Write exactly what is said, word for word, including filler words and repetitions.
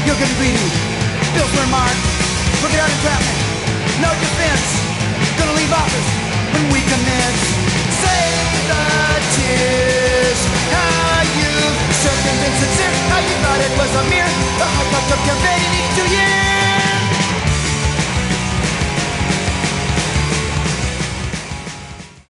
You're gonna be Bill's remark. Look out entrapment. No defense. Gonna leave office when we commit.